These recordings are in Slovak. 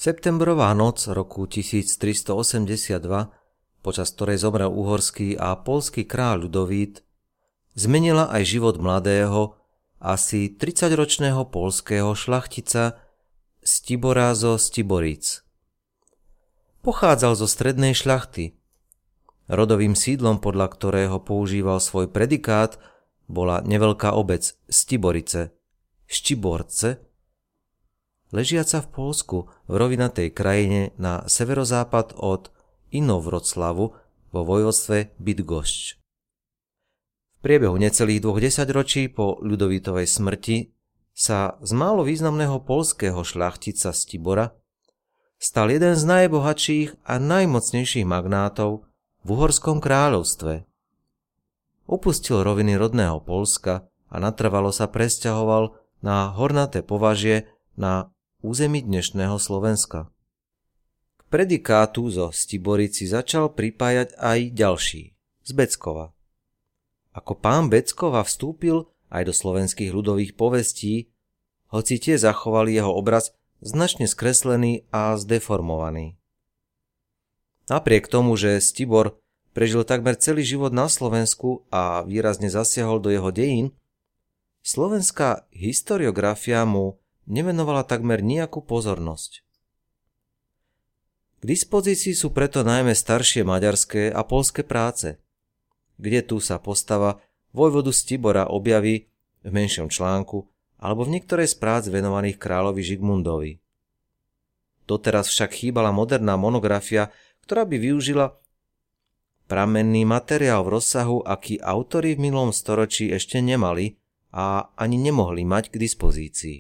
Septembrová noc roku 1382, počas ktorej zomrel uhorský a poľský kráľ Ľudovít, zmenila aj život mladého, asi 30-ročného poľského šľachtica Stibora zo Stiboríc. Pochádzal zo strednej šľachty. Rodovým sídlom, podľa ktorého používal svoj predikát, bola neveľká obec Stiborice, Štiborce, ležiaca v Poľsku v rovinatej krajine na severozápad od Inowroclawu vo vojvodstve Bydgoszcz. V priebehu necelých 2 desaťročí po Ľudovítovej smrti sa z málo významného poľského šľachtica Stibora stal jeden z najbohatších a najmocnejších magnátov v Uhorskom kráľovstve. Opustil roviny rodného Poľska a natrvalo sa presťahoval na hornaté považie na území dnešného Slovenska. K predikátu zo Stiborici začal pripájať aj ďalší, z Beckova. Ako pán Beckova vstúpil aj do slovenských ľudových povestí, hoci tie zachovali jeho obraz značne skreslený a zdeformovaný. Napriek tomu, že Stibor prežil takmer celý život na Slovensku a výrazne zasiahol do jeho dejín, slovenská historiografia mu nevenovala takmer nejakú pozornosť. K dispozícii sú preto najmä staršie maďarské a poľské práce, kde tu sa postava vojvodu Stibora objaví v menšom článku alebo v niektorej z prác venovaných kráľovi Žigmundovi. Doteraz však chýbala moderná monografia, ktorá by využila pramenný materiál v rozsahu, aký autori v minulom storočí ešte nemali a ani nemohli mať k dispozícii.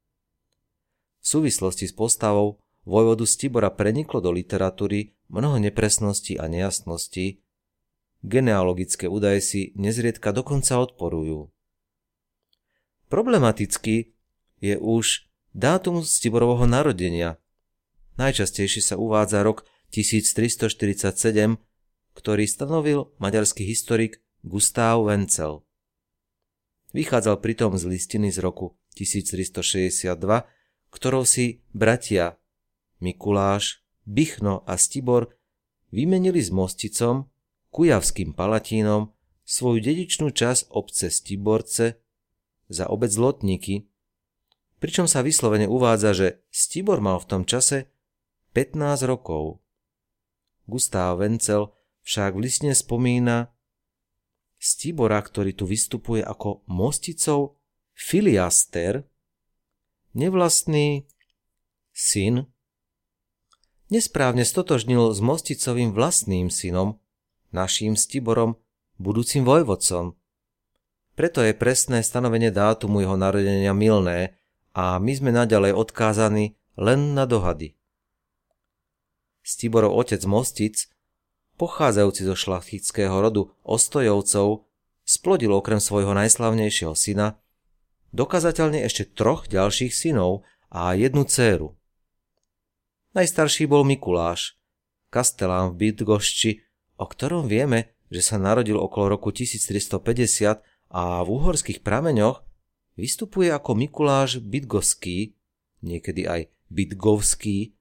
V súvislosti s postavou vojvodu Stibora preniklo do literatúry mnoho nepresností a nejasností, genealogické údaje si nezriedka dokonca odporujú. Problematický je už dátum Stiborovho narodenia. Najčastejšie sa uvádza rok 1347, ktorý stanovil maďarský historik Gustav Wenzel. Vychádzal pritom z listiny z roku 1362, ktorou si bratia Mikuláš, Bichno a Stibor vymenili s Mosticom, kujavským palatínom, svoju dedičnú časť obce Stiborce za obec Lotníky, pričom sa vyslovene uvádza, že Stibor mal v tom čase 15 rokov. Gustav Wenzel však v listine spomína Stibora, ktorý tu vystupuje ako Mosticov filiaster, nevlastný syn, nesprávne stotožnil s Mosticovým vlastným synom, naším Stiborom, budúcim vojvodcom. Preto je presné stanovenie dátumu jeho narodenia mylné a my sme naďalej odkázaní len na dohady. Stiborov otec Mostic, pochádzajúci zo šlachtického rodu Ostojovcov, splodil okrem svojho najslavnejšieho syna dokazateľne ešte 3 ďalších synov a 1 dcéru. Najstarší bol Mikuláš, kastelán v Bydgoszczy, o ktorom vieme, že sa narodil okolo roku 1350 a v uhorských prameňoch vystupuje ako Mikuláš Bydgoský, niekedy aj Bydgovský.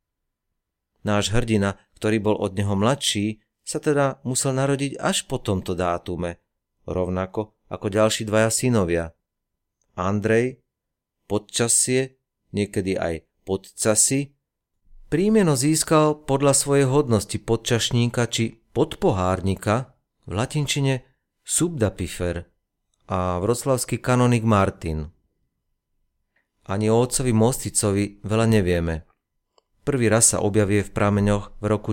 Náš hrdina, ktorý bol od neho mladší, sa teda musel narodiť až po tomto dátume, rovnako ako ďalší 2 synovia. Andrej, Podčasie, niekedy aj Podcasi, príjmeno získal podľa svojej hodnosti podčašníka či podpohárnika, v latinčine subdapifer a vroclavský kanonik Martin. Ani o otcovi Mosticovi veľa nevieme. Prvý raz sa objavuje v prameňoch v roku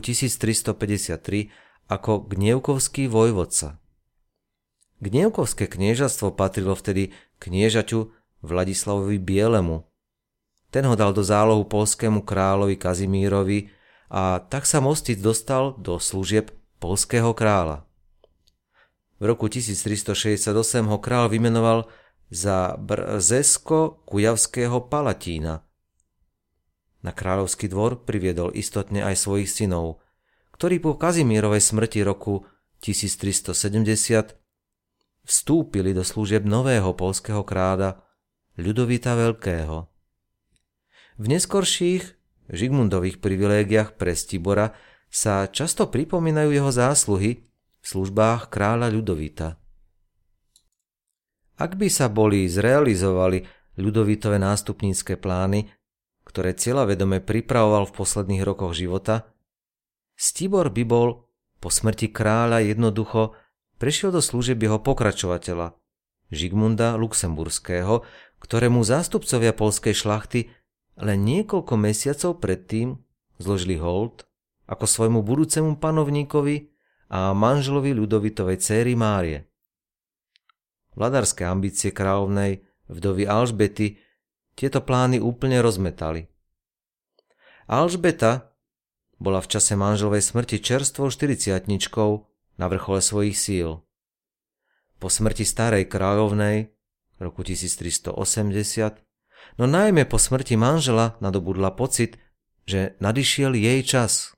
1353 ako Gnievkovský vojvodca. Gnievkovské kniežatstvo patrilo vtedy kniežaťu Vladislavovi Bielemu. Ten ho dal do zálohu poľskému kráľovi Kazimírovi a tak sa Mostic dostal do služieb poľského kráľa. V roku 1368 ho kráľ vymenoval za brzesko-kujavského palatína. Na kráľovský dvor priviedol istotne aj svojich synov, ktorí po Kazimírovej smrti roku 1370 vstúpili do služieb nového poľského kráľa Ľudovíta Veľkého. V neskorších Žigmundových privilégiách pre Stibora sa často pripomínajú jeho zásluhy v službách kráľa Ľudovíta. Ak by sa boli zrealizovali Ľudovítove nástupnícke plány, ktoré cieľavedome pripravoval v posledných rokoch života, Stibor by bol po smrti kráľa jednoducho prešiel do služieb jeho pokračovateľa, Žigmunda Luxemburského, ktorému zástupcovia poľskej šlachty len niekoľko mesiacov predtým zložili hold ako svojmu budúcemu panovníkovi a manželovi Ľudovítovej céry Márie. Vladárske ambície kráľovnej vdovy Alžbety tieto plány úplne rozmetali. Alžbeta bola v čase manželovej smrti čerstvou 40-tničkou na vrchole svojich síl. Po smrti starej kráľovnej roku 1380, no najmä po smrti manžela nadobudla pocit, že nadišiel jej čas.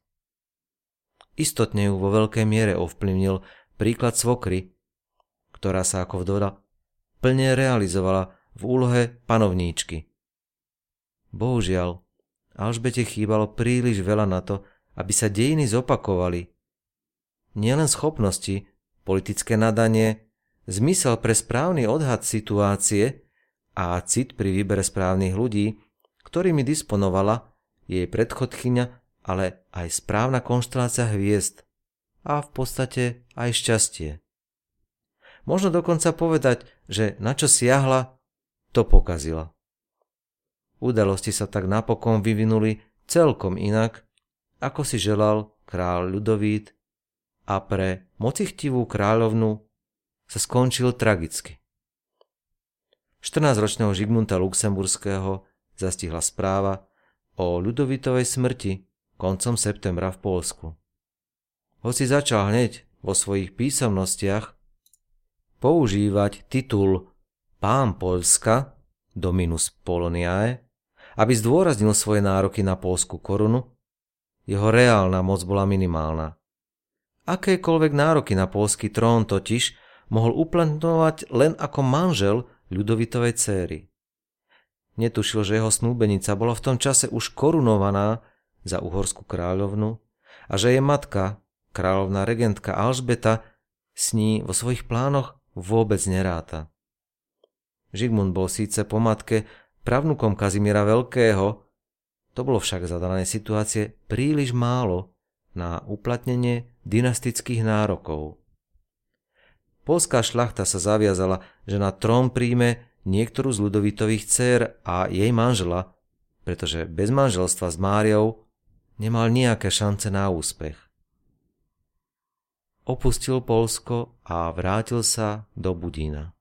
Istotne ju vo veľkej miere ovplyvnil príklad svokry, ktorá sa ako vdova plne realizovala v úlohe panovníčky. Bohužiaľ, Alžbete chýbalo príliš veľa na to, aby sa dejiny zopakovali. Nielen schopnosti, politické nadanie, zmysel pre správny odhad situácie a cit pri výbere správnych ľudí, ktorými disponovala jej predchodkyňa, ale aj správna konštelácia hviezd a v podstate aj šťastie. Možno dokonca povedať, že na čo siahla, to pokazila. Udalosti sa tak napokon vyvinuli celkom inak, ako si želal kráľ Ľudovít, a pre mocichtivú kráľovnu sa skončil tragicky. 14-ročného Žigmunda Luxemburského zastihla správa o Ľudovítovej smrti koncom septembra v Poľsku. Hoci začal hneď vo svojich písomnostiach používať titul Pán Poľska, Dominus Poloniae, aby zdôraznil svoje nároky na poľskú korunu, jeho reálna moc bola minimálna. Akékoľvek nároky na poľský trón totiž mohol uplatňovať len ako manžel Ľudovítovej céry. Netušil, že jeho snúbenica bola v tom čase už korunovaná za uhorskú kráľovnu a že jej matka, kráľovná regentka Alžbeta, s ní vo svojich plánoch vôbec neráta. Žigmund bol síce po matke pravnukom Kazimíra Veľkého, to bolo však za danej situácie príliš málo na uplatnenie dynastických nárokov. Poľská šľachta sa zaviazala, že na trón príjme niektorú z Ľudovítových dcér a jej manžela, pretože bez manželstva s Máriou nemal nejaké šance na úspech. Opustil Poľsko a vrátil sa do Budína.